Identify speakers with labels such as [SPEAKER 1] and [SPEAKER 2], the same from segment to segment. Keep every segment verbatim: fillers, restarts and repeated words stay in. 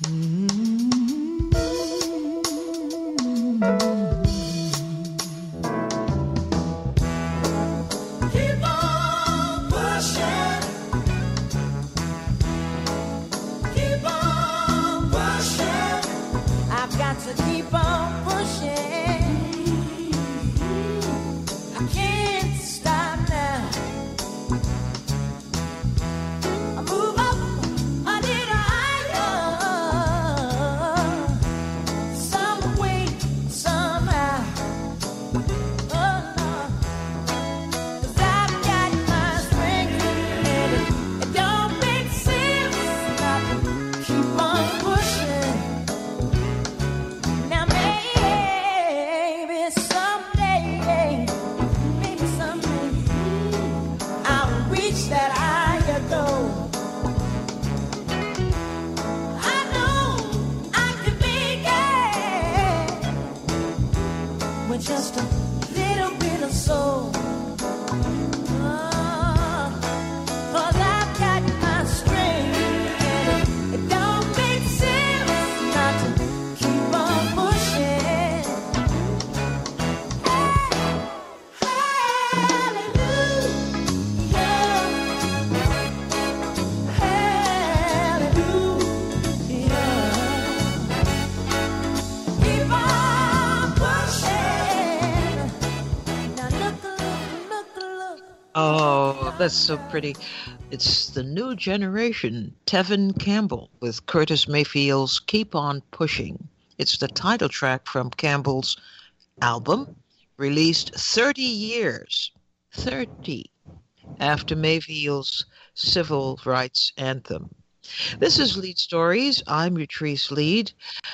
[SPEAKER 1] That's so pretty. It's the new generation, Tevin Campbell with Curtis Mayfield's Keep On Pushing. It's the title track from Campbell's album, released thirty years, thirty, after Mayfield's civil rights anthem. This is Lead Stories. I'm Utrice Lead,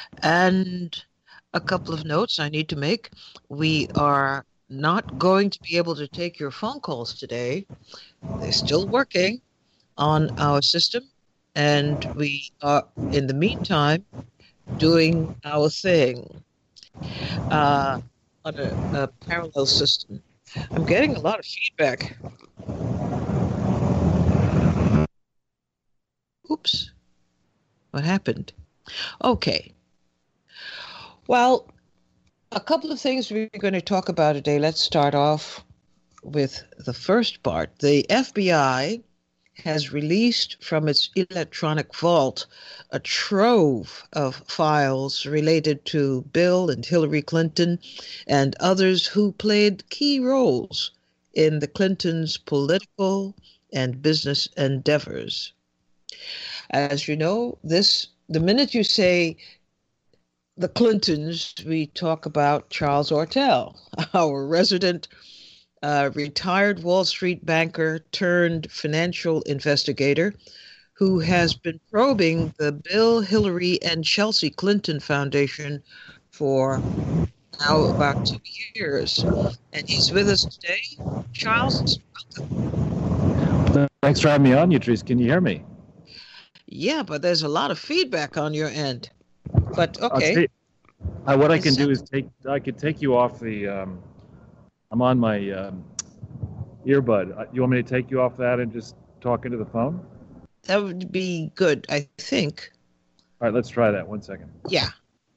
[SPEAKER 1] and a couple of notes I need to make. We are not going to be able to take your phone calls today. They're still working on our system, and we are, in the meantime, doing our thing uh, on a, a parallel system. I'm getting a lot of feedback. Oops. What happened? Okay. Well, a couple of things we're going to talk about today. Let's start off with the first part. The F B I has released from its electronic vault a trove of files related to Bill and Hillary Clinton and others who played key roles in the Clintons' political and business endeavors. As you know, this the minute you say the Clintons, we talk about Charles Ortel, our resident uh, retired Wall Street banker turned financial investigator who has been probing the Bill, Hillary, and Chelsea Clinton Foundation for now about two years. And he's with us today. Charles, welcome.
[SPEAKER 2] Thanks for having me on, Utrice. Can you hear me?
[SPEAKER 1] Yeah, but there's a lot of feedback on your end. But okay.
[SPEAKER 2] Uh, what I can do is take I could take you off the. Um, I'm on my um, earbud. Uh, you want me to take you off that and just talk into the phone?
[SPEAKER 1] That would be good, I think.
[SPEAKER 2] All right, let's try that. One second.
[SPEAKER 1] Yeah.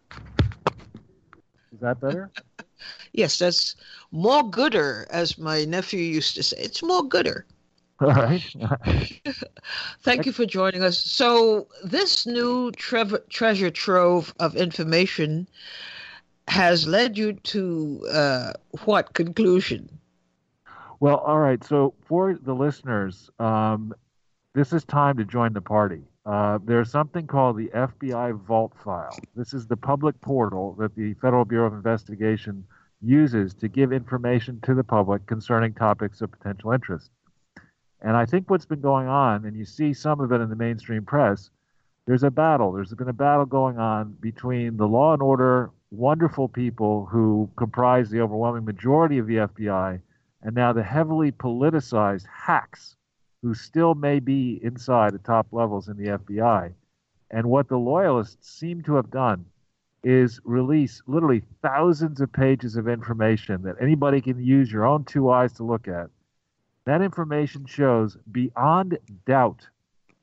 [SPEAKER 2] Is that better?
[SPEAKER 1] Yes, that's more gooder, as my nephew used to say. It's more gooder.
[SPEAKER 2] All right.
[SPEAKER 1] Thank you for joining us. So this new tre- treasure trove of information has led you to uh, what conclusion?
[SPEAKER 2] Well, all right. So for the listeners, um, this is time to join the party. Uh, there's something called the F B I Vault File. This is the public portal that the Federal Bureau of Investigation uses to give information to the public concerning topics of potential interest. And I think what's been going on, and you see some of it in the mainstream press, there's a battle. There's been a battle going on between the law and order, wonderful people who comprise the overwhelming majority of the F B I, and now the heavily politicized hacks who still may be inside the top levels in the F B I. And what the loyalists seem to have done is release literally thousands of pages of information that anybody can use your own two eyes to look at. That information shows beyond doubt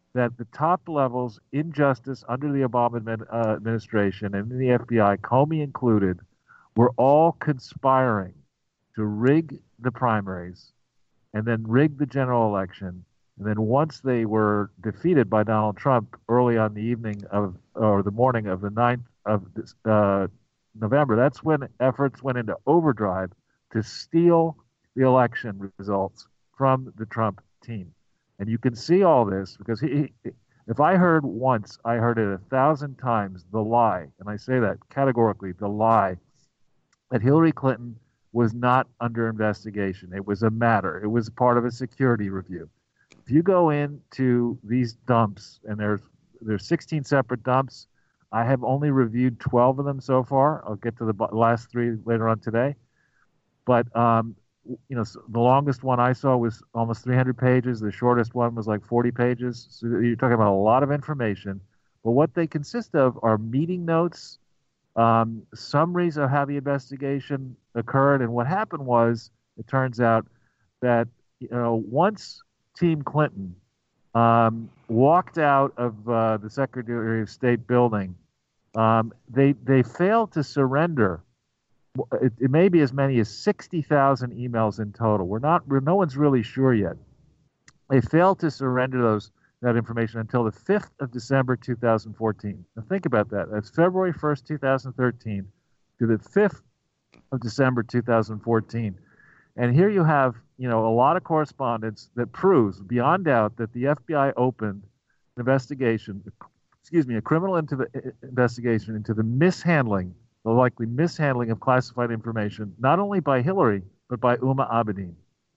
[SPEAKER 2] that the top levels in justice under the Obama admin, uh, administration and in the F B I, Comey included, were all conspiring to rig the primaries and then rig the general election. And then once they were defeated by Donald Trump early on the evening of, or the morning of the ninth of this, uh, November, that's when efforts went into overdrive to steal the election results from the Trump team. And you can see all this because he, he, if I heard once, I heard it a thousand times, the lie, and I say that categorically, the lie that Hillary Clinton was not under investigation. It was a matter. It was part of a security review. If you go into these dumps, and there's there's sixteen separate dumps, I have only reviewed twelve of them so far. I'll get to the last three later on today. But um, you know, the longest one I saw was almost three hundred pages. The shortest one was like forty pages. So you're talking about a lot of information. But what they consist of are meeting notes, um, summaries of how the investigation occurred. And what happened was, it turns out that, you know, once Team Clinton um, walked out of uh, the Secretary of State building, um, they they failed to surrender. It, it may be as many as sixty thousand emails in total. We're not, we're, no one's really sure yet. They failed to surrender those that information until the fifth of December two thousand fourteen. Now think about that. That's February first, two thousand thirteen to the fifth of December two thousand fourteen. And here you have, you know, a lot of correspondence that proves beyond doubt that the F B I opened an investigation, excuse me, a criminal into the investigation into the mishandling, the likely mishandling of classified information, not only by Hillary, but by Huma Abedin.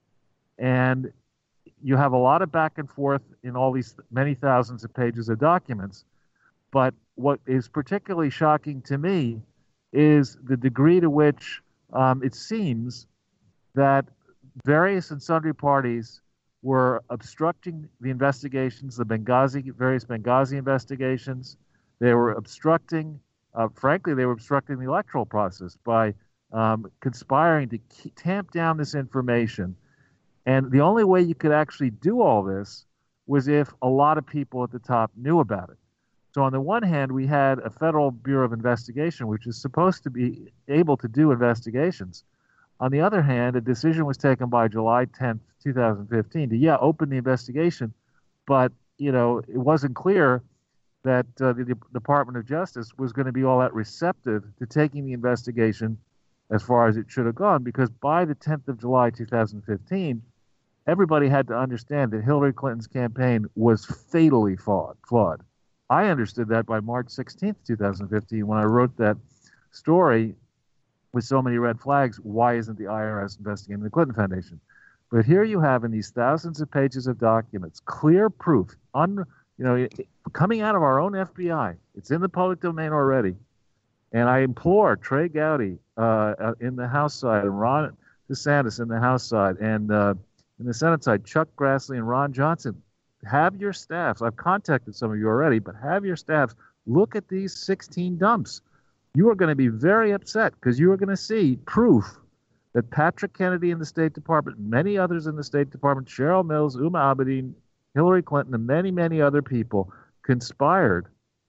[SPEAKER 2] And you have a lot of back and forth in all these many thousands of pages of documents. But what is particularly shocking to me is the degree to which um, it seems that various and sundry parties were obstructing the investigations, the Benghazi, various Benghazi investigations. They were obstructing, uh, frankly, they were obstructing the electoral process by um, conspiring to keep, tamp down this information. And the only way you could actually do all this was if a lot of people at the top knew about it. So on the one hand, we had a Federal Bureau of Investigation, which is supposed to be able to do investigations. On the other hand, a decision was taken by July tenth, two thousand fifteen to, yeah, open the investigation, but, you know, it wasn't clear that uh, the, the Department of Justice was going to be all that receptive to taking the investigation as far as it should have gone, because by the tenth of July, two thousand fifteen, everybody had to understand that Hillary Clinton's campaign was fatally flawed. I understood that by March sixteenth, two thousand fifteen, when I wrote that story with so many red flags, why isn't the I R S investigating the Clinton Foundation? But here you have in these thousands of pages of documents, clear proof, un, you know, it, coming out of our own F B I. It's in the public domain already. And I implore Trey Gowdy uh, in the House side and Ron DeSantis in the House side and uh, in the Senate side, Chuck Grassley and Ron Johnson, have your staffs. I've contacted some of you already, but have your staffs look at these sixteen dumps. You are going to be very upset because you are going to see proof that Patrick Kennedy in the State Department, many others in the State Department, Cheryl Mills, Huma Abedin, Hillary Clinton, and many, many other people conspired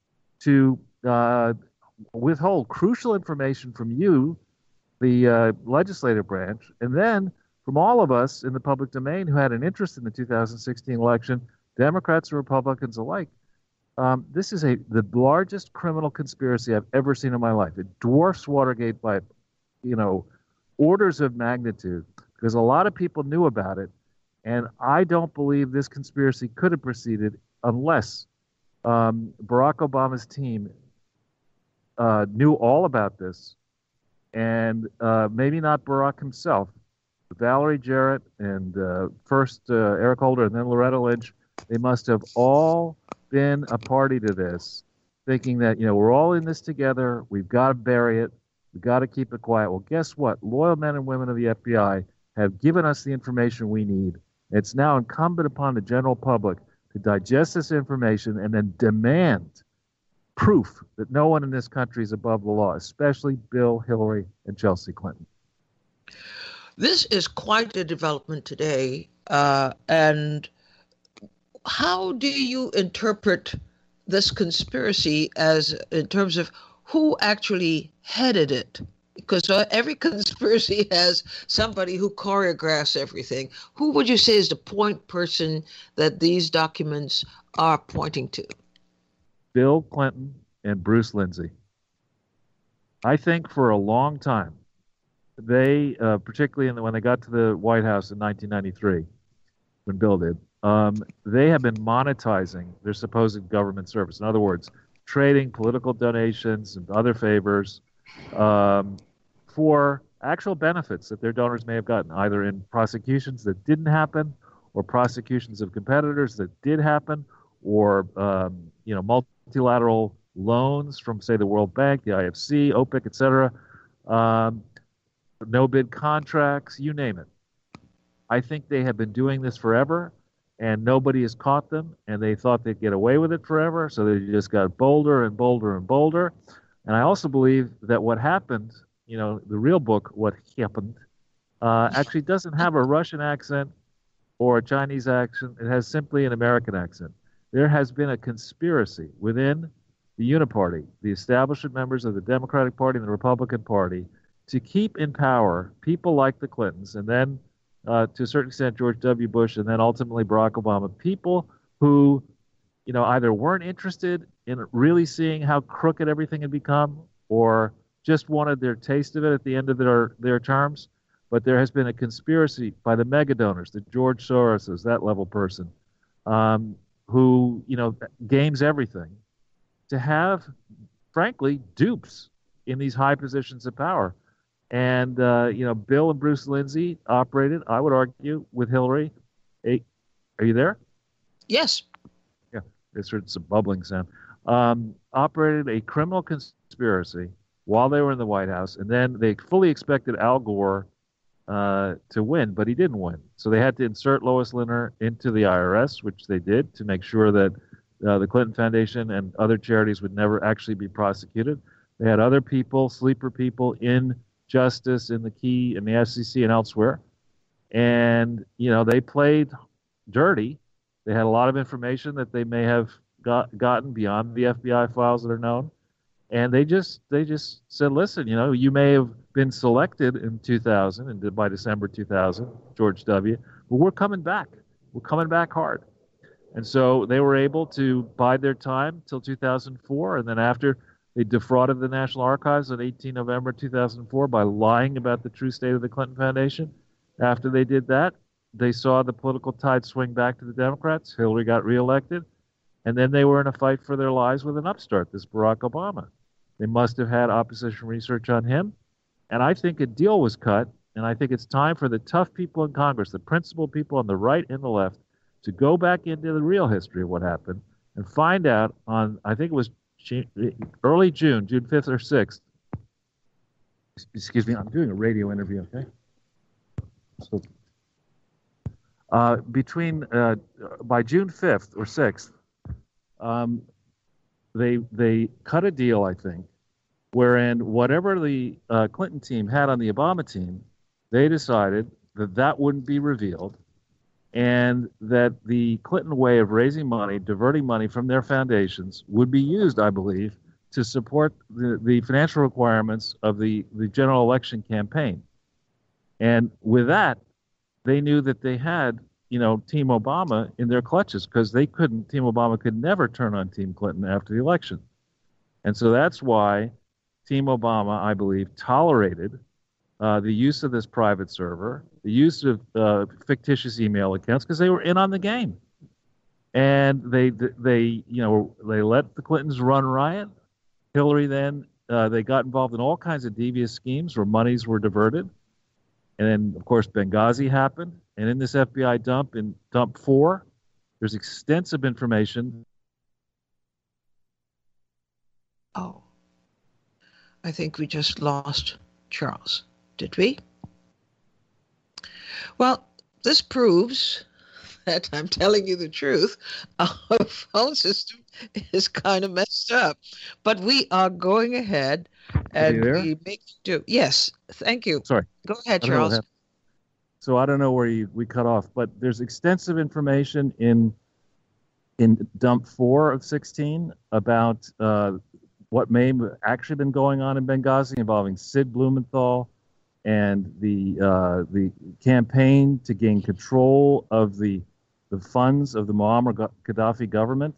[SPEAKER 2] to uh, withhold crucial information from you, the uh, legislative branch, and then from all of us in the public domain who had an interest in the two thousand sixteen election, Democrats and Republicans alike. Um, this is a the largest criminal conspiracy I've ever seen in my life. It dwarfs Watergate by, you know, orders of magnitude, because a lot of people knew about it, and I don't believe this conspiracy could have proceeded unless um, Barack Obama's team uh, knew all about this, and uh, maybe not Barack himself, Valerie Jarrett and uh, first uh, Eric Holder and then Loretta Lynch. They must have all been a party to this, thinking that, you know, we're all in this together. We've got to bury it. We've got to keep it quiet. Well, guess what? Loyal men and women of the F B I have given us the information we need. It's now incumbent upon the general public to digest this information and then demand proof that no one in this country is above the law, especially Bill, Hillary, and Chelsea Clinton.
[SPEAKER 1] This is quite a development today, uh, and how do you interpret this conspiracy as in terms of who actually headed it? Because uh, every conspiracy has somebody who choreographs everything. Who would you say is the point person that these documents are pointing to?
[SPEAKER 2] Bill Clinton and Bruce Lindsay. I think for a long time, they, uh, particularly in the, when they got to the White House in nineteen ninety-three, when Bill did, um, they have been monetizing their supposed government service. In other words, trading political donations and other favors um, for actual benefits that their donors may have gotten, either in prosecutions that didn't happen, or prosecutions of competitors that did happen, or um, you know, multilateral loans from, say, the World Bank, the I F C, OPEC, et cetera, um, no-bid contracts, you name it. I think they have been doing this forever, and nobody has caught them, and they thought they'd get away with it forever, so they just got bolder and bolder and bolder. And I also believe that what happened, you know, the real book, What Happened, uh, actually doesn't have a Russian accent or a Chinese accent. It has simply an American accent. There has been a conspiracy within the Uniparty, the establishment members of the Democratic Party and the Republican Party, to keep in power people like the Clintons, and then uh, to a certain extent George W. Bush, and then ultimately Barack Obama, people who, you know, either weren't interested in really seeing how crooked everything had become, or just wanted their taste of it at the end of their, their terms. But there has been a conspiracy by the mega donors, the George Soroses, that level person, um, who, you know, games everything, to have, frankly, dupes in these high positions of power. And, uh, you know, Bill and Bruce Lindsay operated, I would argue, with Hillary. A, are you there?
[SPEAKER 1] Yes.
[SPEAKER 2] Yeah, it's heard some bubbling sound. Um, operated a criminal conspiracy while they were in the White House, and then they fully expected Al Gore uh, to win, but he didn't win. So they had to insert Lois Lerner into the I R S, which they did, to make sure that uh, the Clinton Foundation and other charities would never actually be prosecuted. They had other people, sleeper people, in justice, in the key, in the S E C and elsewhere. And, you know, they played dirty. They had a lot of information that they may have got, gotten beyond the F B I files that are known. And they just they just said, listen, you know, you may have been selected in two thousand, and by December two thousand, George W., but we're coming back. We're coming back hard. And so they were able to bide their time till two thousand four, and then after they defrauded the National Archives on the eighteenth of November two thousand four by lying about the true state of the Clinton Foundation. After they did that, they saw the political tide swing back to the Democrats. Hillary got reelected. And then they were in a fight for their lives with an upstart, this Barack Obama. They must have had opposition research on him. And I think a deal was cut. And I think it's time for the tough people in Congress, the principled people on the right and the left, to go back into the real history of what happened and find out on, I think it was early June, June fifth or sixth. Excuse me, I'm doing a radio interview, okay? So, uh, between, uh, by June fifth or sixth, um, they they cut a deal, I think, wherein whatever the uh, Clinton team had on the Obama team, they decided that that wouldn't be revealed, and that the Clinton way of raising money, diverting money from their foundations, would be used, I believe, to support the, the financial requirements of the, the general election campaign. And with that, they knew that they had, you know, Team Obama in their clutches, because they couldn't, Team Obama could never turn on Team Clinton after the election. And so that's why Team Obama, I believe, tolerated uh, the use of this private server, the use of uh, fictitious email accounts, because they were in on the game. And they, they, you know, they let the Clintons run riot. Hillary then, uh, they got involved in all kinds of devious schemes where monies were diverted. And then, of course, Benghazi happened. And in this F B I dump, in dump four, there's extensive information.
[SPEAKER 1] Oh, I think we just lost Charles. Did we? Well, this proves that I'm telling you the truth. Our phone system is kind of messed up. But we are going ahead and we make do. Yes, thank you.
[SPEAKER 2] Sorry.
[SPEAKER 1] Go ahead, Charles.
[SPEAKER 2] So I don't know where you, we cut off, but there's extensive information in in dump four of sixteen about uh, what may have actually been going on in Benghazi involving Sid Blumenthal and the uh, the campaign to gain control of the the funds of the Muammar Gaddafi government.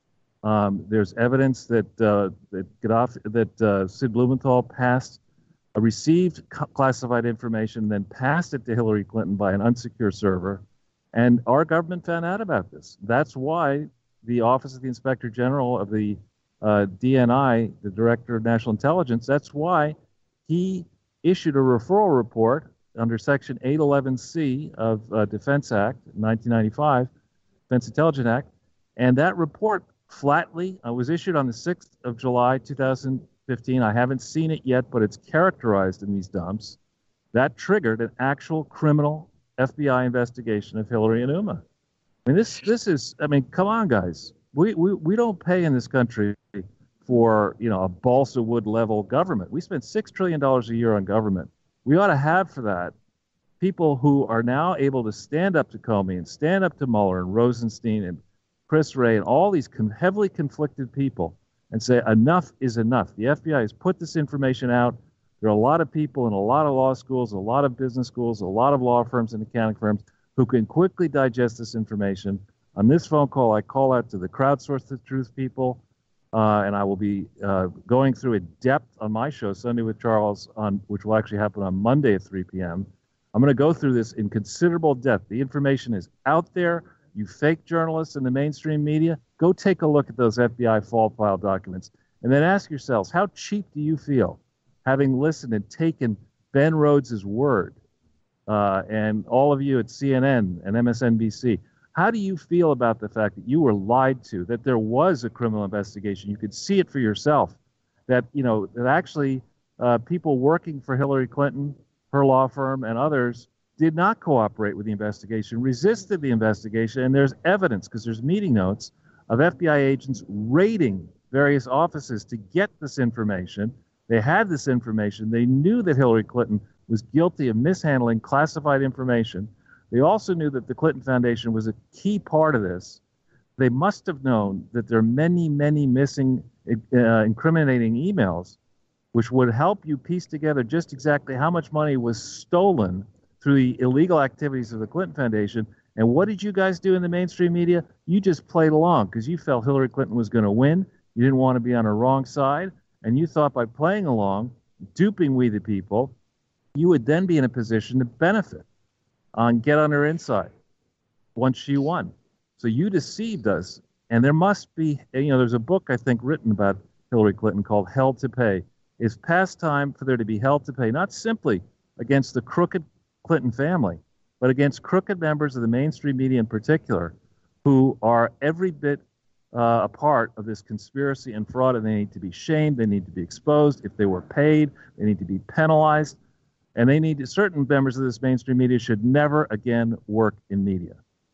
[SPEAKER 2] Um, there's evidence that uh, that Gaddafi, that uh, Sid Blumenthal passed, uh, received classified information, then passed it to Hillary Clinton by an unsecure server, and our government found out about this. That's why the Office of the Inspector General of the uh, D N I, the Director of National Intelligence, that's why he issued a referral report under Section eight eleven C of uh, Defense Act, nineteen ninety-five, Defense Intelligence Act, and that report flatly uh, was issued on the sixth of July, two thousand fifteen. I haven't seen it yet, but it's characterized in these dumps. That triggered an actual criminal F B I investigation of Hillary and Huma. I mean, this this is, I mean, come on, guys. We, we, we don't pay in this country for, you know, a balsa wood level government. We spend six trillion dollars a year on government. We ought to have for that people who are now able to stand up to Comey and stand up to Mueller and Rosenstein and Chris Wray and all these con- heavily conflicted people and say enough is enough. The F B I has put this information out. There are a lot of people in a lot of law schools, a lot of business schools, a lot of law firms and accounting firms who can quickly digest this information. On this phone call, I call out to the crowdsource the truth people, uh, and I will be uh, going through in depth on my show, Sunday with Charles, on which will actually happen on Monday at three p.m. I'm going to go through this in considerable depth. The information is out there. You fake journalists in the mainstream media, go take a look at those F B I fault file documents, and then ask yourselves, how cheap do you feel having listened and taken Ben Rhodes' word, uh, and all of you at C N N and M S N B C, how do you feel about the fact that you were lied to, that there was a criminal investigation? You could see it for yourself, that, you know, that actually uh, people working for Hillary Clinton, her law firm, and others did not cooperate with the investigation, resisted the investigation, and there's evidence, because there's meeting notes, of F B I agents raiding various offices to get this information. They had this information. They knew that Hillary Clinton was guilty of mishandling classified information. They also knew that the Clinton Foundation was a key part of this. They must have known that there are many, many missing uh, incriminating emails, which would help you piece together just exactly how much money was stolen through the illegal activities of the Clinton Foundation. And what did you guys do in the mainstream media? You just played along because you felt Hillary Clinton was going to win. You didn't want to be on her wrong side. And you thought by playing along, duping we the people, you would then be in a position to benefit on get on her inside once she won. So you deceived us. And there must be, you know, there's a book, I think, written about Hillary Clinton called Hell to Pay. It's past time for there to be hell to pay, not simply against the crooked Clinton family, but against crooked members of the mainstream media in particular, who are every bit uh, a part of this conspiracy and fraud, and they need to be shamed, they need to be exposed. If they were paid, they need to be penalized, and they need to, certain members of this mainstream media should never again work in media.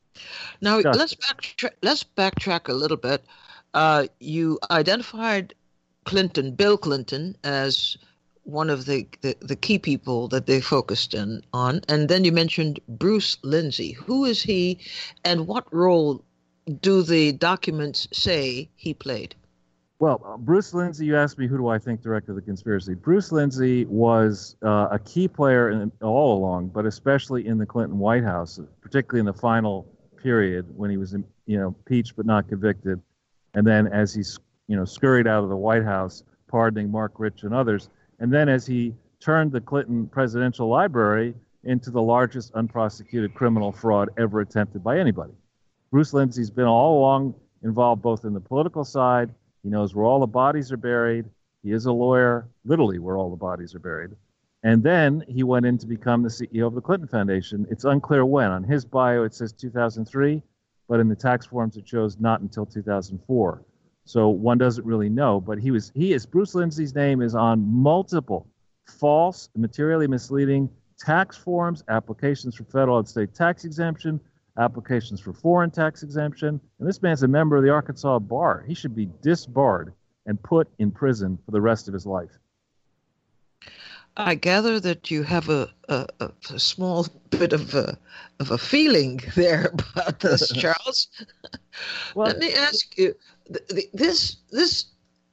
[SPEAKER 1] Now, Just, let's backtrack, let's backtrack a little bit. Uh, you identified Clinton, Bill Clinton, as one of the, the, the key people that they focused in on. And then you mentioned Bruce Lindsay. Who is he, and what role do the documents say he played?
[SPEAKER 2] Well, uh, Bruce Lindsay, you asked me who do I think directed the conspiracy. Bruce Lindsay was uh, a key player in, all along, but especially in the Clinton White House, particularly in the final period when he was, you know, impeached but not convicted. And then as he, you know, scurried out of the White House, pardoning Mark Rich and others. And then as he turned the Clinton Presidential Library into the largest unprosecuted criminal fraud ever attempted by anybody. Bruce Lindsay's been all along involved both in the political side. He knows where all the bodies are buried. He is a lawyer, literally where all the bodies are buried. And then he went in to become the C E O of the Clinton Foundation. It's unclear when. On his bio, it says two thousand three, but in the tax forms, it shows not until two thousand four. So one doesn't really know, but he was, he is, Bruce Lindsay's name is on multiple false, materially misleading tax forms, applications for federal and state tax exemption, applications for foreign tax exemption. And this man's a member of the Arkansas Bar. He should be disbarred and put in prison for the rest of his life.
[SPEAKER 1] I gather that you have a, a, a small bit of a, of a feeling there about this, Charles.
[SPEAKER 2] Well,
[SPEAKER 1] Let me ask you, th- th- this this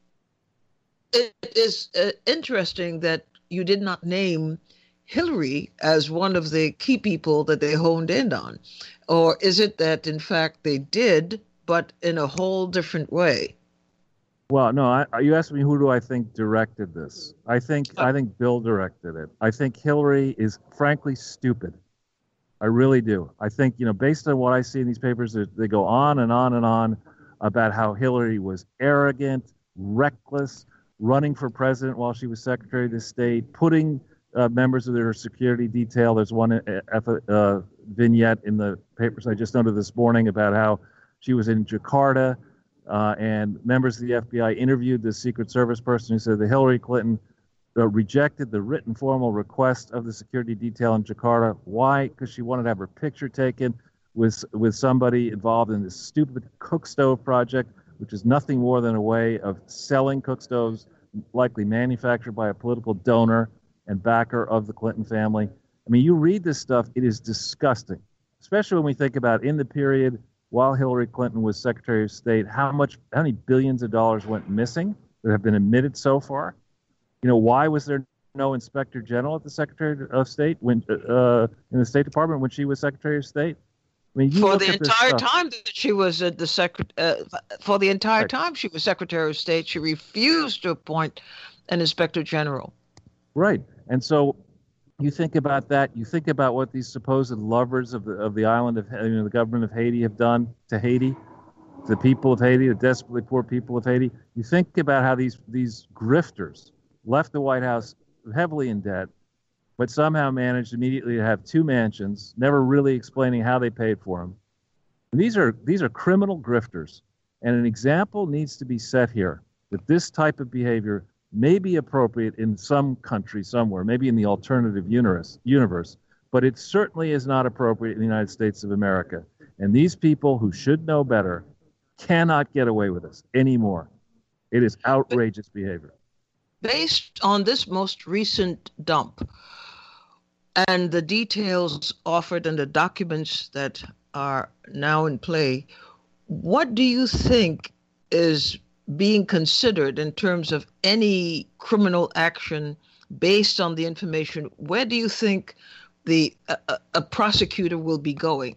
[SPEAKER 1] it is uh, interesting that you did not name Hillary as one of the key people that they honed in on, or is it that in fact they did, but in a whole different way?
[SPEAKER 2] well, no. I, you asked me who do I think directed this. I think
[SPEAKER 1] Uh,
[SPEAKER 2] I think Bill directed it. I think Hillary is frankly stupid. I really do. I think, you know, based on what I see in these papers, they, they go on and on and on about how Hillary was arrogant, reckless, running for president while she was Secretary of State, putting uh, members of their security detail. There's one uh, uh, vignette in the papers I just noted this morning about how she was in Jakarta uh, and members of the F B I interviewed the Secret Service person who said that Hillary Clinton uh, rejected the written formal request of the security detail in Jakarta. Why? Because she wanted to have her picture taken with with somebody involved in this stupid cook stove project, which is nothing more than a way of selling cook stoves, likely manufactured by a political donor and backer of the Clinton family. I mean, you read this stuff, it is disgusting, especially when we think about in the period while Hillary Clinton was Secretary of State, how much, how many billions of dollars went missing that have been admitted so far. You know, why was there no Inspector General at the Secretary of State when uh, in the State Department when she was Secretary of State? I mean, you
[SPEAKER 1] For
[SPEAKER 2] look
[SPEAKER 1] the
[SPEAKER 2] at this
[SPEAKER 1] entire
[SPEAKER 2] stuff.
[SPEAKER 1] time that she was at the secret, uh, for the entire
[SPEAKER 2] Right.
[SPEAKER 1] time she was Secretary of State, she refused to appoint an Inspector General.
[SPEAKER 2] Right. And so you think about that. You think about what these supposed lovers of the of the island of you know, the government of Haiti have done to Haiti, to the people of Haiti, the desperately poor people of Haiti. You think about how these these grifters left the White House heavily in debt, but somehow managed immediately to have two mansions, never really explaining how they paid for them. And these are these are criminal grifters, and an example needs to be set here that this type of behavior may be appropriate in some country somewhere, maybe in the alternative universe, universe, but it certainly is not appropriate in the United States of America. And these people who should know better cannot get away with this anymore. It is
[SPEAKER 1] But
[SPEAKER 2] outrageous behavior.
[SPEAKER 1] based on this most recent dump and the details offered and the documents that are now in play, what do you think is being considered in terms of any criminal action based on the information? Where do you think the a, a prosecutor will be going?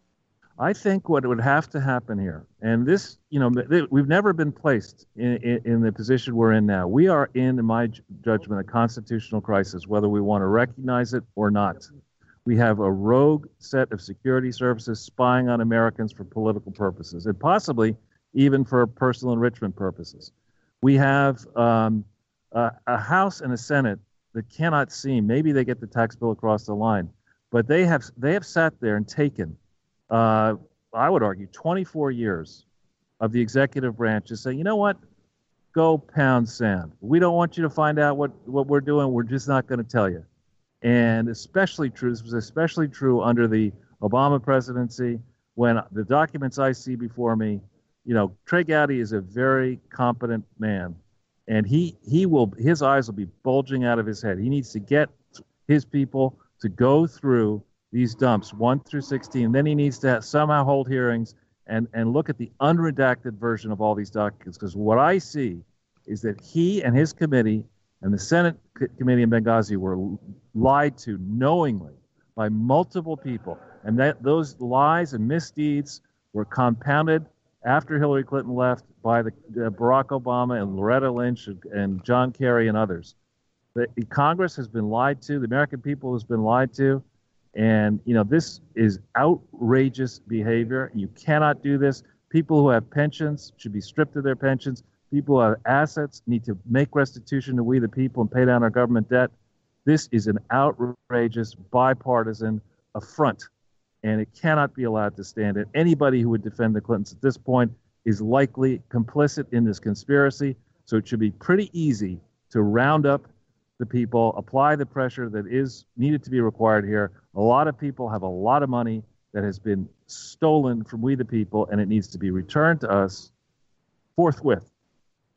[SPEAKER 2] I think what would have to happen here, and this, you know, we've never been placed in, in, in the position we're in now. We are in, in my judgment, a constitutional crisis, whether we want to recognize it or not. We have a rogue set of security services spying on Americans for political purposes, and possibly even for personal enrichment purposes. We have um, a, a House and a Senate that cannot seem, maybe they get the tax bill across the line, but they have they have sat there and taken uh, I would argue, twenty-four years of the executive branch to say, you know what, go pound sand. We don't want you to find out what, what we're doing. We're just not going to tell you. And especially true, this was especially true under the Obama presidency, when the documents I see before me, you know, Trey Gowdy is a very competent man, and he he will his eyes will be bulging out of his head. He needs to get his people to go through these dumps one through sixteen. Then he needs to somehow hold hearings and, and look at the unredacted version of all these documents. Because what I see is that he and his committee and the Senate c- committee in Benghazi were lied to knowingly by multiple people. And that those lies and misdeeds were compounded after Hillary Clinton left by the uh, Barack Obama and Loretta Lynch and, and John Kerry and others. The, the Congress has been lied to. The American people has been lied to. And, you know, this is outrageous behavior. You cannot do this. People who have pensions should be stripped of their pensions. People who have assets need to make restitution to we the people and pay down our government debt. This is an outrageous bipartisan affront, and it cannot be allowed to stand. And anybody who would defend the Clintons at this point is likely complicit in this conspiracy. So it should be pretty easy to round up the people, apply the pressure that is needed to be required here. A lot of people have a lot of money that has been stolen from we the people, and it needs to be returned to us forthwith.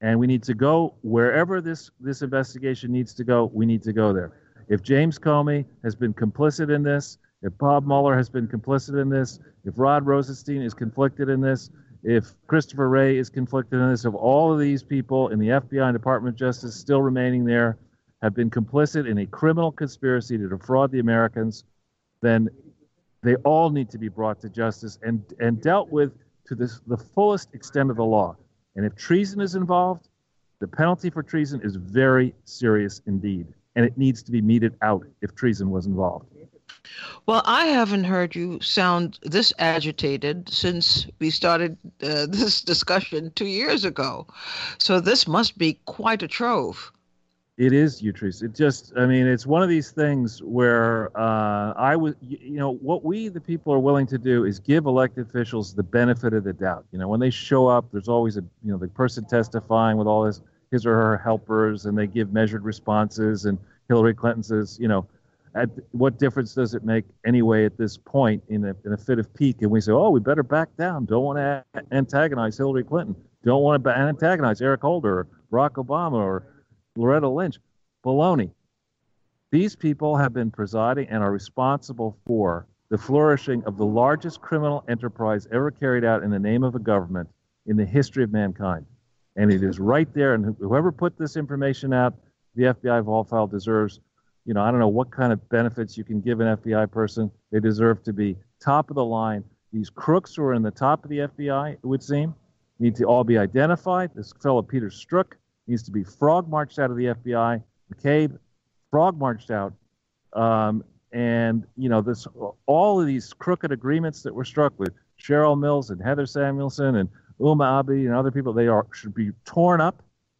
[SPEAKER 2] And we need to go wherever this, this investigation needs to go, we need to go there. If James Comey has been complicit in this, if Bob Mueller has been complicit in this, if Rod Rosenstein is conflicted in this, if Christopher Wray is conflicted in this, if all of these people in the F B I and Department of Justice still remaining there have been complicit in a criminal conspiracy to defraud the Americans, then they all need to be brought to justice and, and dealt with to this, the fullest extent of the law. And if treason is involved, the penalty for treason is very serious indeed. And it needs to be meted out if treason was involved.
[SPEAKER 1] Well, I haven't heard you sound this agitated since we started uh, this discussion two years ago. So this must be quite a trove.
[SPEAKER 2] It is, Utrice. It just, I mean, it's one of these things where uh, I was, you know, what we, the people, are willing to do is give elected officials the benefit of the doubt. You know, when they show up, there's always a, you know, the person testifying with all his, his or her helpers, and they give measured responses. And Hillary Clinton says, you know, at, what difference does it make anyway at this point in a, in a fit of pique? And we say, oh, we better back down. Don't want to antagonize Hillary Clinton. Don't want to antagonize Eric Holder or Barack Obama or Loretta Lynch. Baloney. These people have been presiding and are responsible for the flourishing of the largest criminal enterprise ever carried out in the name of a government in the history of mankind. And it is right there. And whoever put this information out, the F B I vault file deserves, you know, I don't know what kind of benefits you can give an F B I person. They deserve to be top of the line. These crooks who are in the top of the F B I, it would seem, need to all be identified. This fellow Peter Strzok needs to be frog marched out of the F B I. McCabe, frog marched out. Um, and, you know, this all of these crooked agreements that were struck with Cheryl Mills and Heather Samuelson and Uma Abdi and other people, they are should be torn up.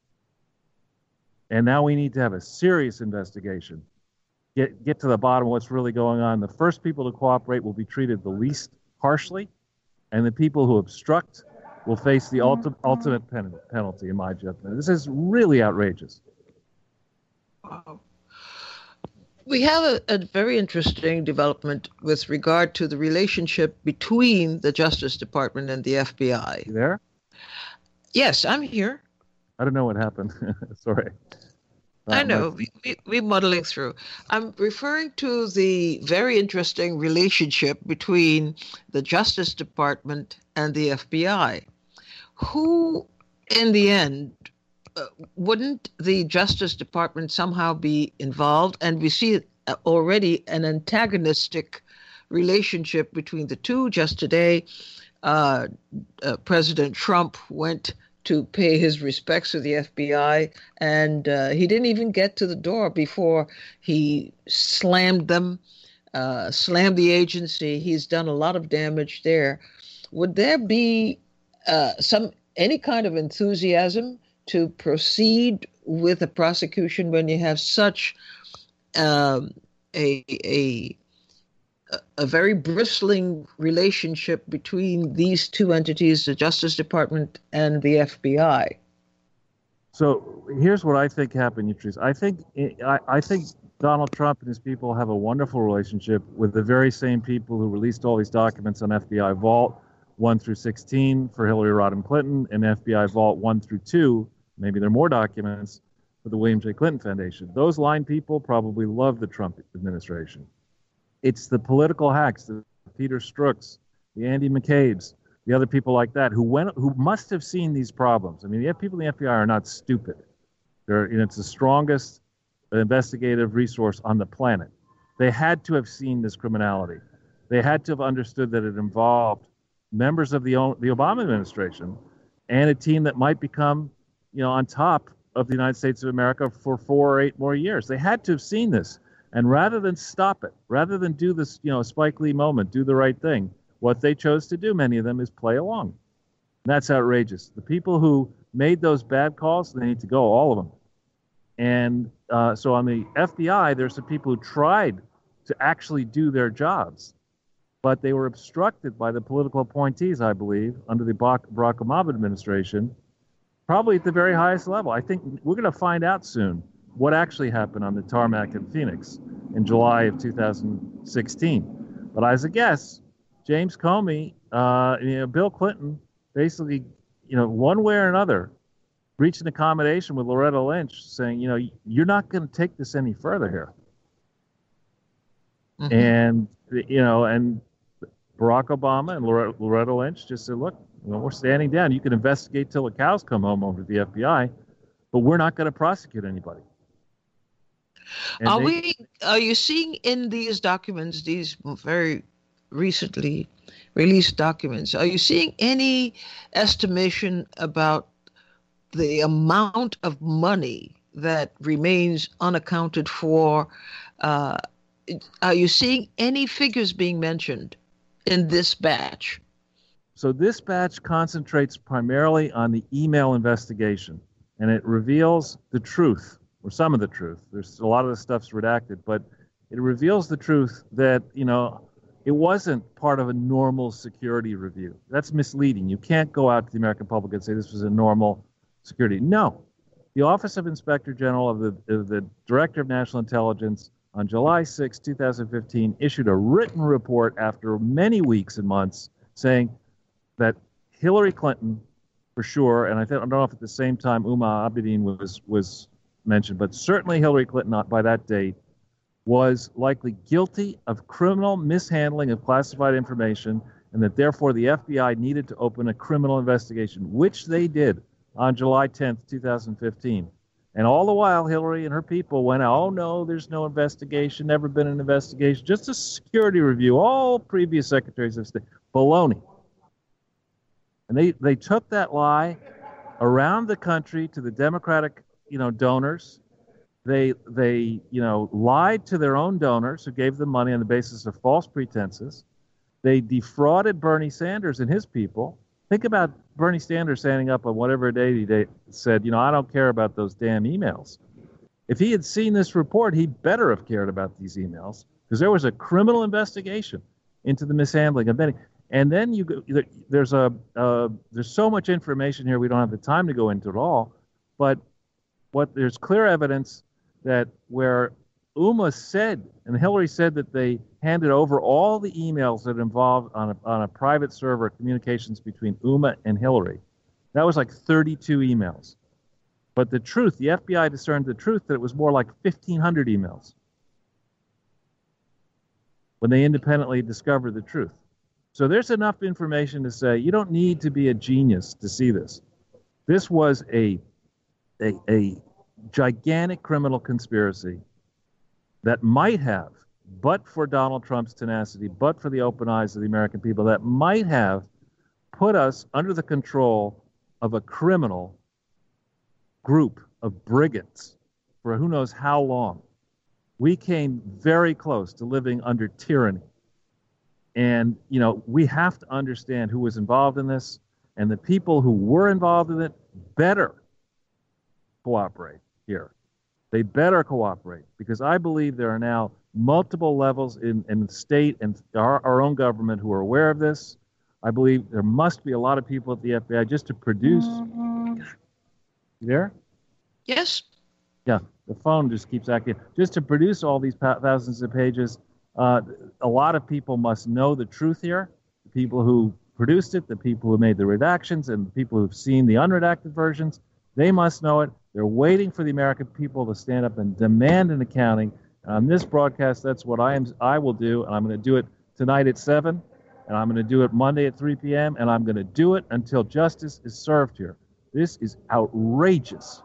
[SPEAKER 2] And now we need to have a serious investigation. Get, get to the bottom of what's really going on. The first people to cooperate will be treated the least harshly, and the people who obstruct will face the ulti- ultimate pen- penalty, in my judgment. This is really outrageous.
[SPEAKER 1] Wow. We have a, a very interesting development with regard to the relationship between the Justice Department and the F B I.
[SPEAKER 2] You there?
[SPEAKER 1] Yes, I'm here.
[SPEAKER 2] I don't know what happened. Sorry.
[SPEAKER 1] I know. We, we, we're muddling through. I'm referring to the very interesting relationship between the Justice Department and the F B I. Who, in the end, uh, wouldn't the Justice Department somehow be involved? And we see already an antagonistic relationship between the two. Just today, uh, uh, President Trump went to pay his respects to the F B I, and uh, he didn't even get to the door before he slammed them, uh, slammed the agency. He's done a lot of damage there. Would there be uh, some any kind of enthusiasm to proceed with a prosecution when you have such um, a a a very bristling relationship between these two entities, the Justice Department and the F B I?
[SPEAKER 2] So here's what I think happened, Utrice. I think I, I think Donald Trump and his people have a wonderful relationship with the very same people who released all these documents on F B I Vault one through sixteen for Hillary Rodham Clinton, and F B I Vault one through two, maybe there are more documents, for the William J. Clinton Foundation. Those line people probably love the Trump administration. It's the political hacks, the Peter Strooks, the Andy McCabe's, the other people like that who went, who must have seen these problems. I mean, the people in the F B I are not stupid. They're, you know, it's the strongest investigative resource on the planet. They had to have seen this criminality. They had to have understood that it involved members of the the Obama administration and a team that might become, you know, on top of the United States of America for four or eight more years. They had to have seen this. And rather than stop it, rather than do this, you know, Spike Lee moment, do the right thing, what they chose to do, many of them, is play along. And that's outrageous. The people who made those bad calls, they need to go, all of them. And uh, so on the F B I, there's some people who tried to actually do their jobs, but they were obstructed by the political appointees, I believe, under the Barack Obama administration, probably at the very highest level. I think we're going to find out soon what actually happened on the tarmac in Phoenix in July of two thousand sixteen. But as a guess, James Comey, uh, you know, Bill Clinton, basically, you know, one way or another, reached an accommodation with Loretta Lynch saying, you know, you're not going to take this any further here. Mm-hmm. And, you know, and Barack Obama and Loretta, Loretta Lynch just said, look, you know, we're standing down. You can investigate till the cows come home over at the F B I, but we're not going to prosecute anybody.
[SPEAKER 1] And are they, we? Are you seeing in these documents, these very recently released documents, are you seeing any estimation about the amount of money that remains unaccounted for? Uh, are you seeing any figures being mentioned in this batch?
[SPEAKER 2] So this batch concentrates primarily on the email investigation, and it reveals the truth, or some of the truth. There's a lot of the stuff's redacted, but it reveals the truth that, you know, it wasn't part of a normal security review. That's misleading. You can't go out to the American public and say this was a normal security. No. The Office of Inspector General of the, of the Director of National Intelligence on July sixth, two thousand fifteen, issued a written report after many weeks and months saying that Hillary Clinton, for sure, and I, think, I don't know if at the same time Huma Abedin was, was mentioned, but certainly Hillary Clinton by that date was likely guilty of criminal mishandling of classified information, and that therefore the F B I needed to open a criminal investigation, which they did on July tenth, two thousand fifteen. And all the while, Hillary and her people went, oh, no, there's no investigation, never been an investigation, just a security review. All previous secretaries of state. Baloney. And they, they took that lie around the country to the Democratic, you know, donors. They, they, you know, lied to their own donors who gave them money on the basis of false pretenses. They defrauded Bernie Sanders and his people. Think about Bernie Sanders standing up on whatever day he said, you know, I don't care about those damn emails. If he had seen this report, he better have cared about these emails, because there was a criminal investigation into the mishandling of Benny. And then you there's a uh, there's so much information here we don't have the time to go into it all, but what there's clear evidence that where Huma said, and Hillary said that they handed over all the emails that involved on a, on a private server communications between Huma and Hillary. That was like thirty-two emails. But the truth, the F B I discerned the truth that it was more like fifteen hundred emails when they independently discovered the truth. So there's enough information to say you don't need to be a genius to see this. This was a a, a gigantic criminal conspiracy that might have, but for Donald Trump's tenacity, but for the open eyes of the American people, that might have put us under the control of a criminal group of brigands for who knows how long. We came very close to living under tyranny. And, you know, we have to understand who was involved in this, and the people who were involved in it better cooperate here. They better cooperate, because I believe there are now multiple levels in, in the state and our, our own government who are aware of this. I believe there must be a lot of people at the F B I just to produce. You there?
[SPEAKER 1] Yes.
[SPEAKER 2] Yeah, the phone just keeps acting. Just to produce all these pa- thousands of pages, uh, a lot of people must know the truth here. The people who produced it, the people who made the redactions, and the people who've seen the unredacted versions, they must know it. They're waiting for the American people to stand up and demand an accounting. And on this broadcast, that's what I am. I will do, and I'm going to do it tonight at seven, and I'm going to do it Monday at three p.m., and I'm going to do it until justice is served here. This is outrageous.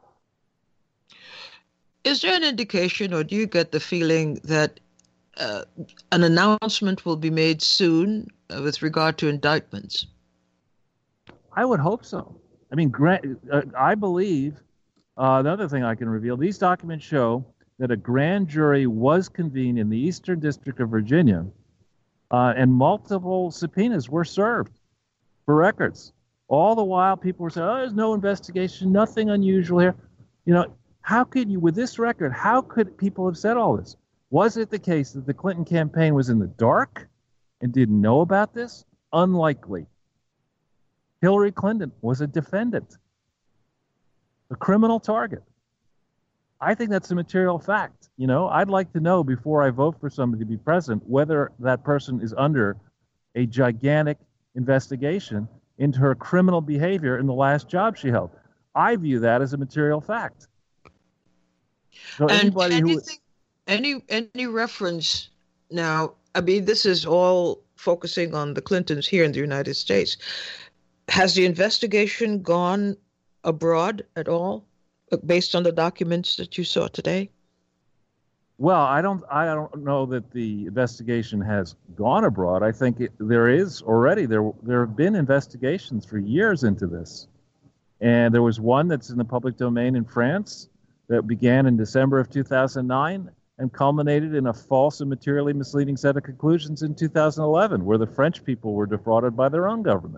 [SPEAKER 1] Is there an indication, or do you get the feeling that uh, an announcement will be made soon uh, with regard to indictments?
[SPEAKER 2] I would hope so. I mean, gra- uh, I believe, uh, another thing I can reveal, these documents show that a grand jury was convened in the Eastern District of Virginia, uh, and multiple subpoenas were served for records. All the while, people were saying, oh, there's no investigation, nothing unusual here. You know, how could you, with this record, how could people have said all this? Was it the case that the Clinton campaign was in the dark and didn't know about this? Unlikely. Hillary Clinton was a defendant, a criminal target. I think that's a material fact. You know, I'd like to know before I vote for somebody to be president whether that person is under a gigantic investigation into her criminal behavior in the last job she held. I view that as a material fact. So
[SPEAKER 1] And
[SPEAKER 2] anybody who
[SPEAKER 1] anything, any any reference now, I mean, this is all focusing on the Clintons here in the United States. Has the investigation gone abroad at all, uh, based on the documents that you saw today?
[SPEAKER 2] Well, I don't. I don't know that the investigation has gone abroad. I think it, there is already. There, there have been investigations for years into this, and there was one that's in the public domain in France that began in December of two thousand nine and culminated in a false and materially misleading set of conclusions in two thousand eleven, where the French people were defrauded by their own government.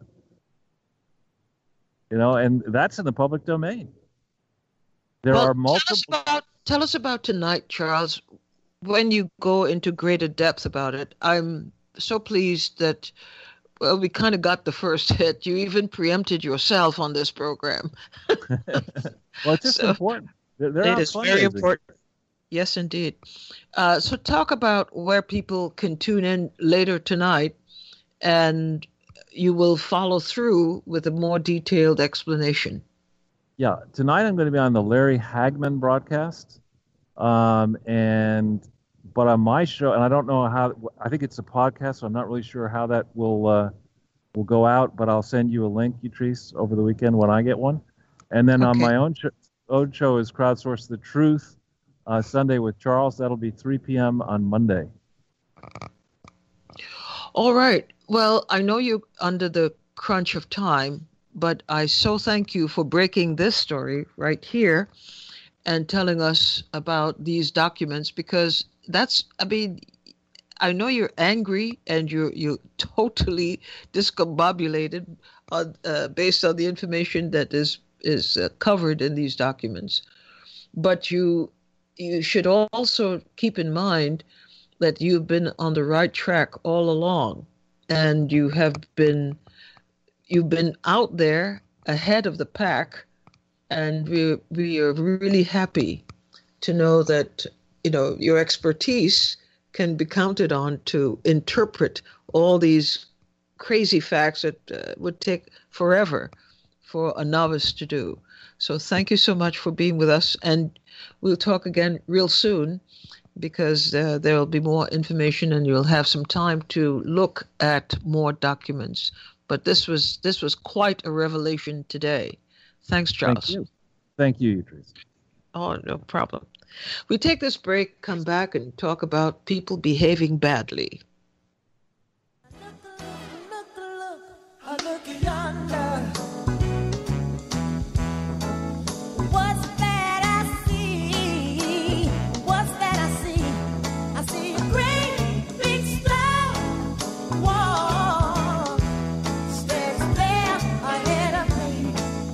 [SPEAKER 2] You know, and that's in the public domain. There
[SPEAKER 1] well,
[SPEAKER 2] are multiple.
[SPEAKER 1] Tell us about, tell us about tonight, Charles. When you go into greater depth about it, I'm so pleased that, well, we kind of got the first hit. You even preempted yourself on this program.
[SPEAKER 2] Well, it's just so important. They're, they're
[SPEAKER 1] it is very important. Yes, indeed. Uh, so talk about where people can tune in later tonight, and you will follow through with a more detailed explanation.
[SPEAKER 2] Yeah, tonight I'm going to be on the Larry Hagman broadcast, um, and but on my show, and I don't know how. I think it's a podcast, so I'm not really sure how that will uh, will go out. But I'll send you a link, Utrice, over the weekend when I get one. And then okay. on my own show, own show is Crowdsource the Truth, uh, Sunday with Charles. That'll be three p.m. on Monday.
[SPEAKER 1] All right. Well, I know you're under the crunch of time, but I so thank you for breaking this story right here and telling us about these documents, because that's, I mean, I know you're angry and you're you're totally discombobulated on, uh, based on the information that is is uh, covered in these documents, but you you should also keep in mind that you've been on the right track all along, and you have been you've been out there ahead of the pack, and we we are really happy to know that, you know, your expertise can be counted on to interpret all these crazy facts that uh, would take forever for a novice to do. So thank you so much for being with us, and we'll talk again real soon, because uh, there will be more information and you'll have some time to look at more documents. But this was this was quite a revelation today. Thanks, Charles.
[SPEAKER 2] Thank you. Thank you, Utrice.
[SPEAKER 1] Oh, no problem. We take this break, come back, and talk about people behaving badly.
[SPEAKER 3] Look, look, look yonder. What's that I see? What's that I see? I see a great big stone wall stands there ahead of me.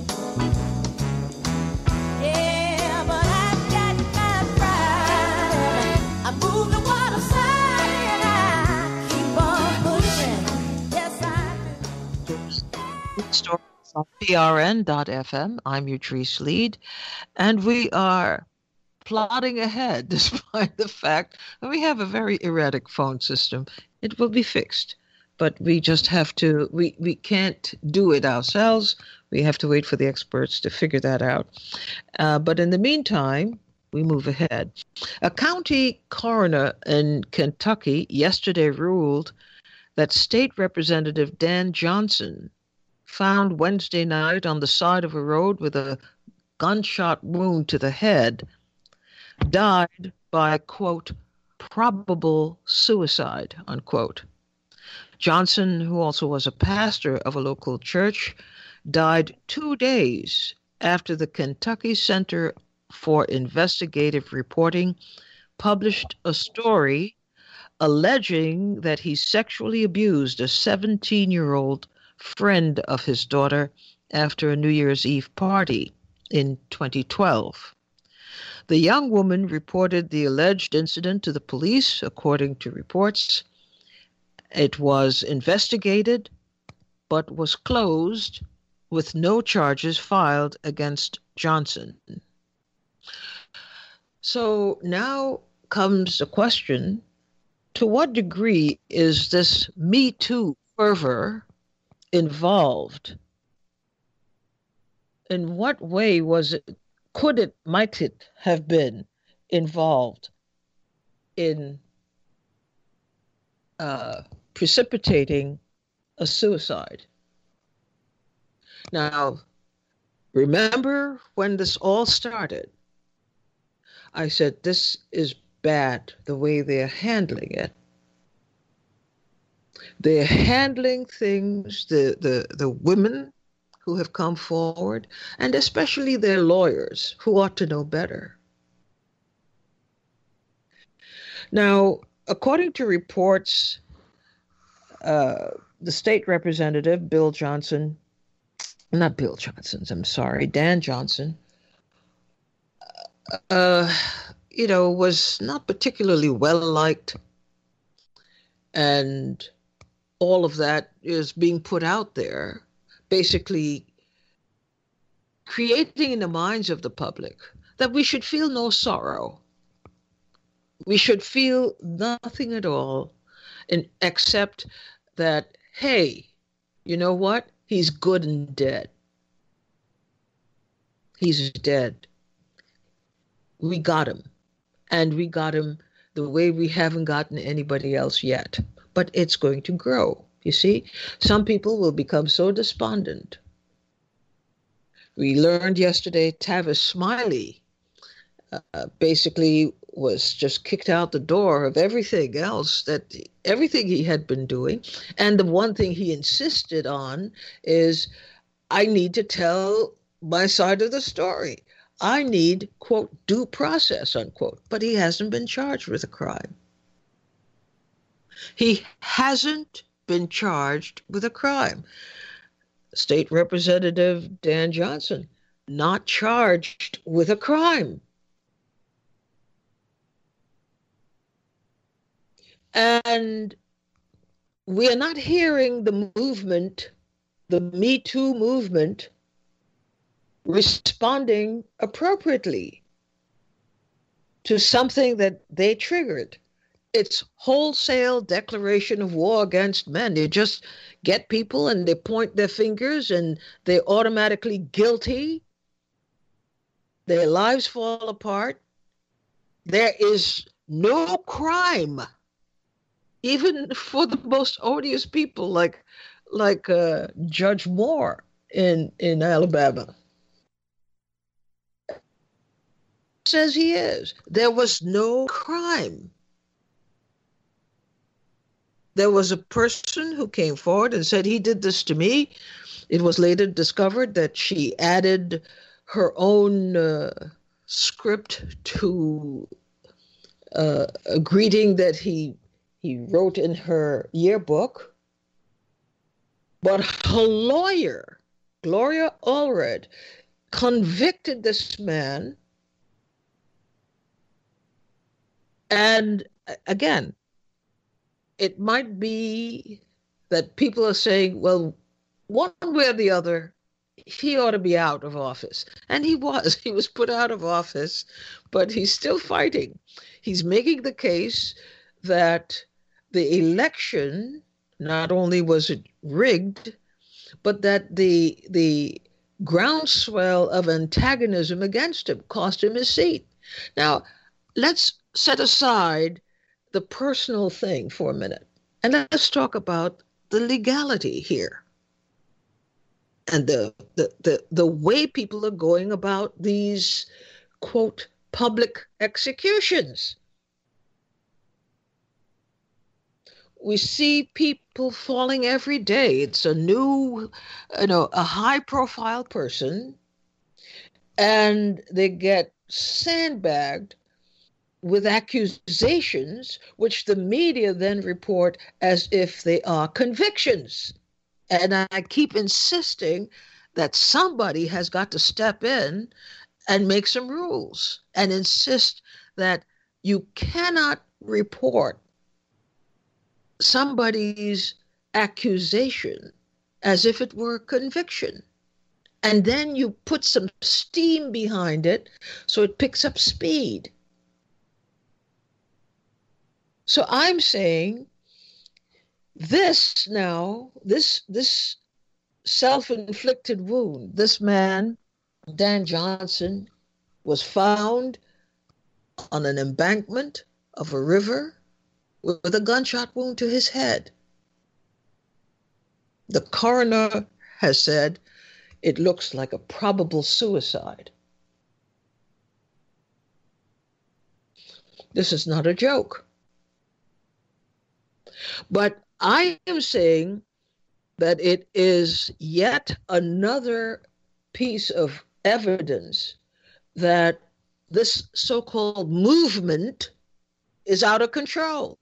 [SPEAKER 3] Yeah, but I've got my pride. I move the water side and I keep on pushing. Yes, I do.
[SPEAKER 1] Stories on P R N dot F M. I'm Utrice Lead, and we are plodding ahead despite the fact that we have a very erratic phone system. It will be fixed, but we just have to, we, we can't do it ourselves. We have to wait for the experts to figure that out. Uh, but in the meantime, we move ahead. A county coroner in Kentucky yesterday ruled that State Representative Dan Johnson, found Wednesday night on the side of a road with a gunshot wound to the head, died by, quote, probable suicide, unquote. Johnson, who also was a pastor of a local church, died two days after the Kentucky Center for Investigative Reporting published a story alleging that he sexually abused a seventeen-year-old friend of his daughter after a New Year's Eve party in twenty twelve. The young woman reported the alleged incident to the police, according to reports. It was investigated, but was closed with no charges filed against Johnson. So now comes the question, to what degree is this Me Too fervor involved in what way was it, could it, might it have been involved in uh, precipitating a suicide? Now, remember when this all started, I said, this is bad, the way they're handling it. They're handling things, the, the, the women who have come forward, and especially their lawyers who ought to know better. Now, according to reports, uh, the state representative, Bill Johnson, not Bill Johnson's, I'm sorry, Dan Johnson, uh, you know, was not particularly well liked. And all of that is being put out there, basically creating in the minds of the public that we should feel no sorrow. We should feel nothing at all, in, except that, hey, you know what? He's good and dead. He's dead. We got him. And we got him the way we haven't gotten anybody else yet. But it's going to grow, you see? Some people will become so despondent. We learned yesterday Tavis Smiley uh, basically was just kicked out the door of everything else, that everything he had been doing. And the one thing he insisted on is, I need to tell my side of the story. I need, quote, due process, unquote. But he hasn't been charged with a crime. He hasn't been charged with a crime. State Representative Dan Johnson, not charged with a crime. And we are not hearing the movement, the Me Too movement, responding appropriately to something that they triggered. It's wholesale declaration of war against men. They just get people and they point their fingers and they're automatically guilty. Their lives fall apart. There is no crime, even for the most odious people like like uh, Judge Moore in, in Alabama. Says he is. There was no crime. There was a person who came forward and said, he did this to me. It was later discovered that she added her own uh, script to uh, a greeting that he he wrote in her yearbook. But her lawyer, Gloria Allred, convicted this man. And again, it might be that people are saying, well, one way or the other, he ought to be out of office. And he was. He was put out of office, but he's still fighting. He's making the case that the election, not only was it rigged, but that the the groundswell of antagonism against him cost him his seat. Now, let's set aside the personal thing for a minute, and let's talk about the legality here and the, the, the, the way people are going about these, quote, public executions. We see people falling every day. It's a new, you know, a high-profile person, and they get sandbagged with accusations, which the media then report as if they are convictions. And I keep insisting that somebody has got to step in and make some rules and insist that you cannot report somebody's accusation as if it were a conviction. And then you put some steam behind it so it picks up speed. So I'm saying this now, this this self-inflicted wound, this man Dan Johnson was found on an embankment of a river with a gunshot wound to his head. The coroner has said it looks like a probable suicide. This is not a joke. But I am saying that it is yet another piece of evidence that this so-called movement is out of control.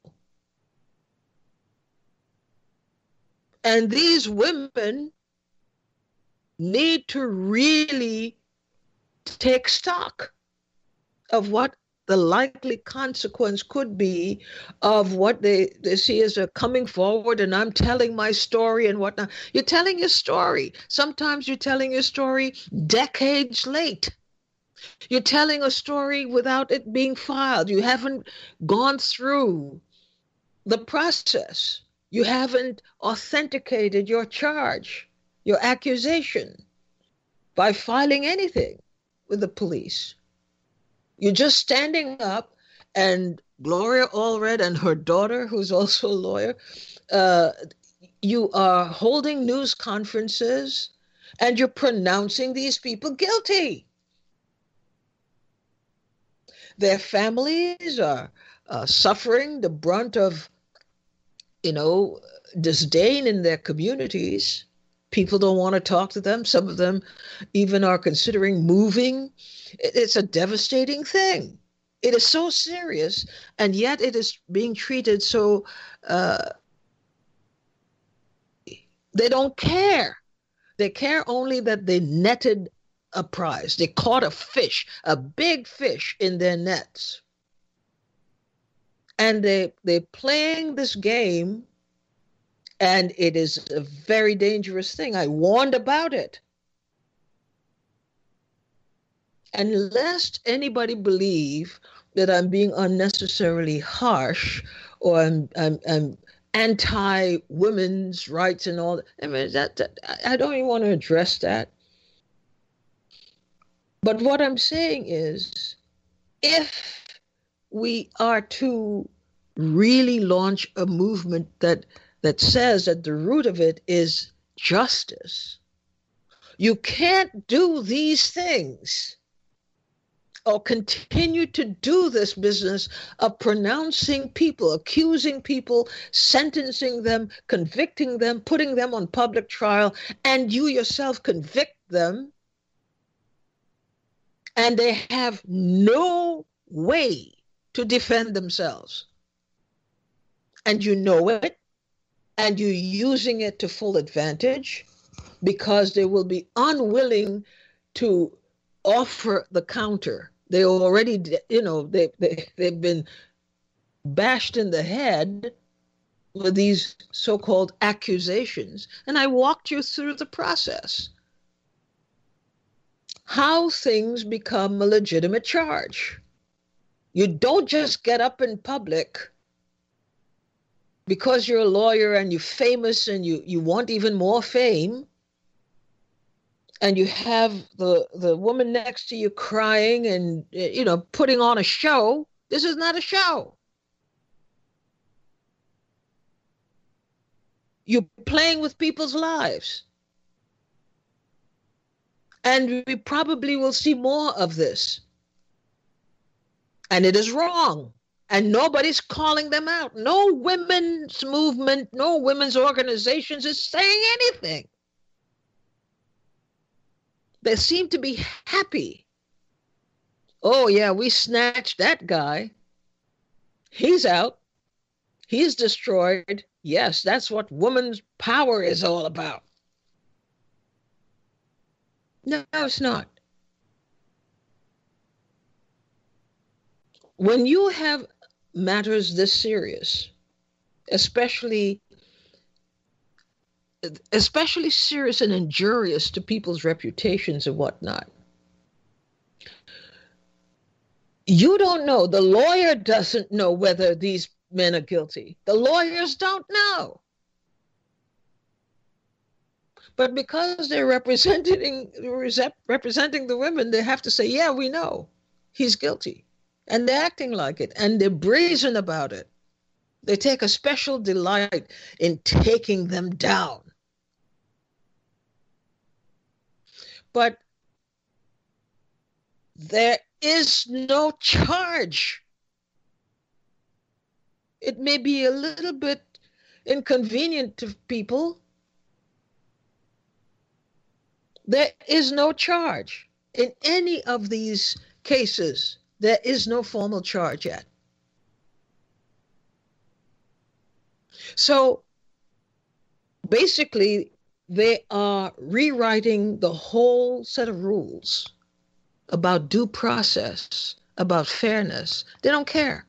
[SPEAKER 1] And these women need to really take stock of what the likely consequence could be of what they, they see as a coming forward, and I'm telling my story and whatnot. You're telling your story. Sometimes you're telling your story decades late. You're telling a story without it being filed. You haven't gone through the process. You haven't authenticated your charge, your accusation, by filing anything with the police. You're just standing up, and Gloria Allred and her daughter, who's also a lawyer, uh, you are holding news conferences, and you're pronouncing these people guilty. Their families are uh, suffering the brunt of, you know, disdain in their communities. People don't want to talk to them. Some of them even are considering moving. It's a devastating thing. It is so serious, and yet it is being treated so, uh, they don't care. They care only that they netted a prize. They caught a fish, a big fish in their nets. And they, they're playing this game, and it is a very dangerous thing. I warned about it. And lest anybody believe that I'm being unnecessarily harsh, or I'm, I'm, I'm anti-women's rights and all that. I mean, that, that I don't even want to address that. But what I'm saying is, if we are to really launch a movement that that says that the root of it is justice, you can't do these things or continue to do this business of pronouncing people, accusing people, sentencing them, convicting them, putting them on public trial, and you yourself convict them, and they have no way to defend themselves. And you know it, and you're using it to full advantage because they will be unwilling to offer the counter. They already, you know, they, they, they've been bashed in the head with these so-called accusations. And I walked you through the process. How things become a legitimate charge. You don't just get up in public because you're a lawyer and you're famous and you, you want even more fame, and you have the, the woman next to you crying and, you know, putting on a show. This is not a show. You're playing with people's lives. And we probably will see more of this. And it is wrong. And nobody's calling them out. No women's movement, no women's organizations is saying anything. They seem to be happy. Oh, yeah, we snatched that guy. He's out. He's destroyed. Yes, that's what women's power is all about. No, it's not. When you have matters this serious, especially especially serious and injurious to people's reputations and whatnot, you don't know. The lawyer doesn't know whether these men are guilty. The lawyers don't know. But because they're representing representing the women, they have to say, yeah, we know he's guilty. And they're acting like it, and they're brazen about it. They take a special delight in taking them down. But there is no charge. It may be a little bit inconvenient to people. There is no charge. In any of these cases, there is no formal charge yet. So basically, they are rewriting the whole set of rules about due process, about fairness. They don't care.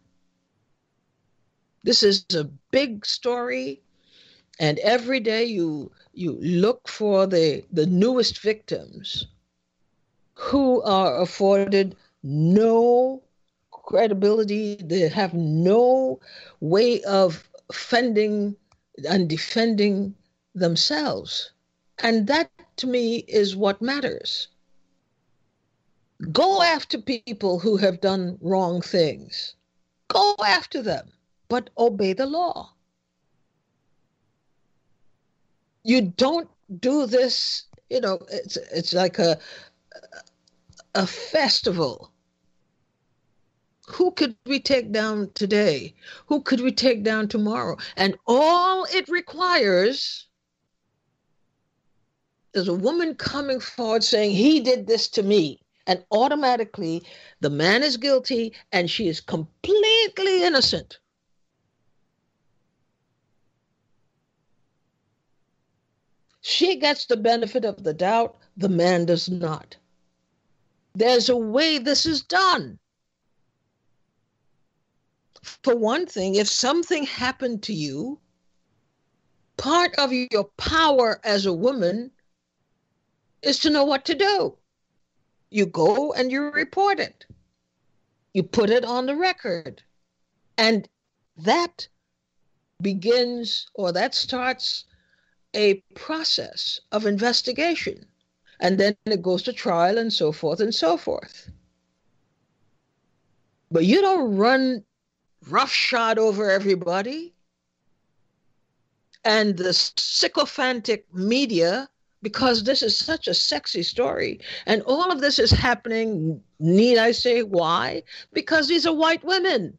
[SPEAKER 1] This is a big story, and every day you you look for the, the newest victims who are afforded no credibility. They have no way of fending and defending themselves. And that, to me, is what matters. Go after people who have done wrong things. Go after them, but obey the law. You don't do this, you know, it's it's like a a festival. Who could we take down today? Who could we take down tomorrow? And all it requires is a woman coming forward saying, he did this to me. And automatically the man is guilty and she is completely innocent. She gets the benefit of the doubt, the man does not. There's a way this is done. For one thing, if something happened to you, part of your power as a woman is to know what to do. You go and you report it. You put it on the record. And that begins, or that starts a process of investigation. And then it goes to trial and so forth and so forth. But you don't run roughshod over everybody. And the sycophantic media, because this is such a sexy story, and all of this is happening, need I say why? Because these are white women.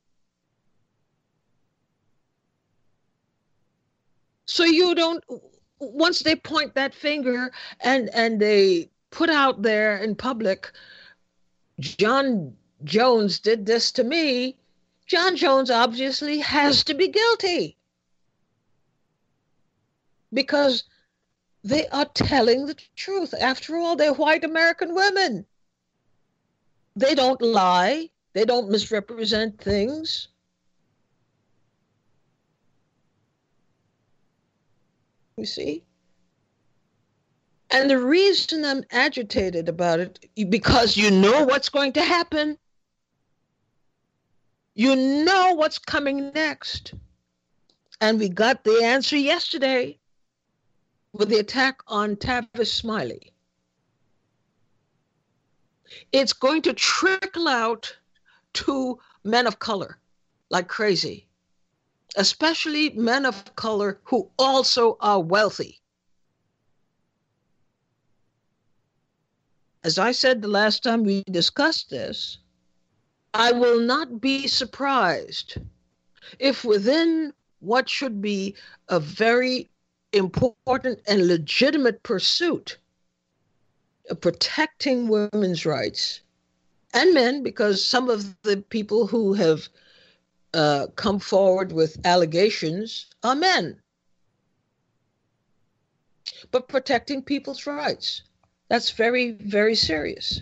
[SPEAKER 1] So you don't, once they point that finger and, and they put out there in public, John Jones did this to me, John Jones obviously has to be guilty. Because they are telling the truth. After all, they're white American women. They don't lie. They don't misrepresent things. You see? And the reason I'm agitated about it, because you know what's going to happen. You know what's coming next. And we got the answer yesterday with the attack on Tavis Smiley. It's going to trickle out to men of color like crazy, especially men of color who also are wealthy. As I said the last time we discussed this, I will not be surprised if within what should be a very important and legitimate pursuit of protecting women's rights and men, because some of the people who have uh, come forward with allegations are men. But protecting people's rights, that's very, very serious.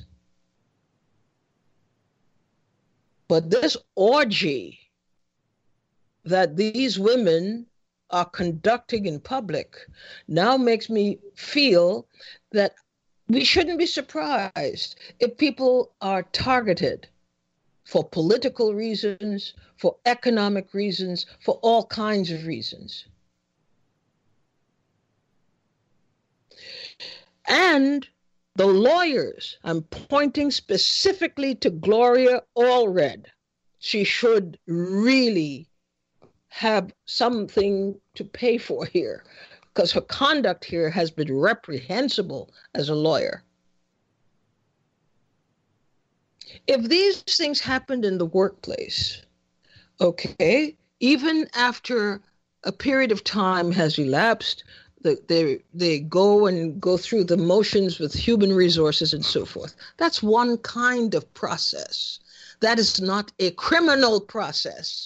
[SPEAKER 1] But this orgy that these women are conducting in public now makes me feel that we shouldn't be surprised if people are targeted for political reasons, for economic reasons, for all kinds of reasons. And the lawyers, I'm pointing specifically to Gloria Allred. She should really have something to pay for here, because her conduct here has been reprehensible as a lawyer. If these things happened in the workplace, okay, even after a period of time has elapsed, they, they, they go and go through the motions with human resources and so forth. That's one kind of process. That is not a criminal process.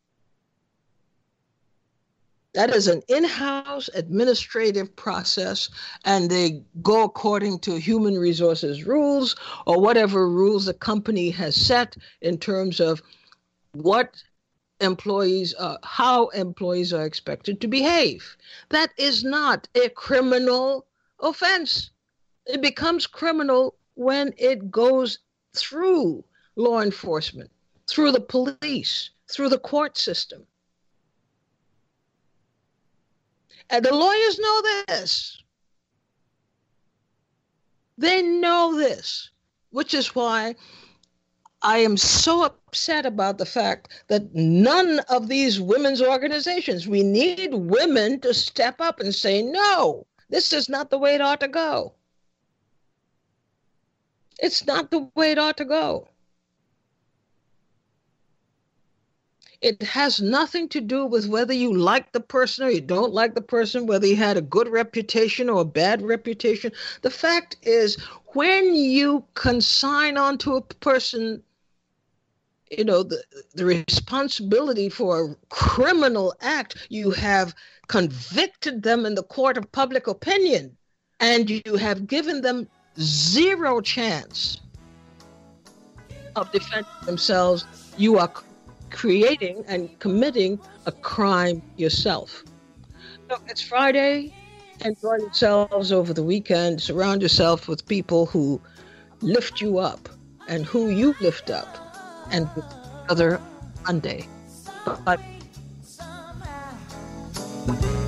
[SPEAKER 1] That is an in-house administrative process, and they go according to human resources rules or whatever rules the company has set in terms of what employees, uh, how employees are expected to behave. That is not a criminal offense. It becomes criminal when it goes through law enforcement, through the police, through the court system. And the lawyers know this. They know this, which is why I am so upset about the fact that none of these women's organizations, we need women to step up and say, no, this is not the way it ought to go. It's not the way it ought to go. It has nothing to do with whether you like the person or you don't like the person, whether he had a good reputation or a bad reputation. The fact is, when you consign onto a person, you know, the, the responsibility for a criminal act, you have convicted them in the court of public opinion, and you have given them zero chance of defending themselves. You are creating and committing a crime yourself. So it's Friday. Enjoy yourselves over the weekend. Surround yourself with people who lift you up and who you lift up. And with another Monday. Bye.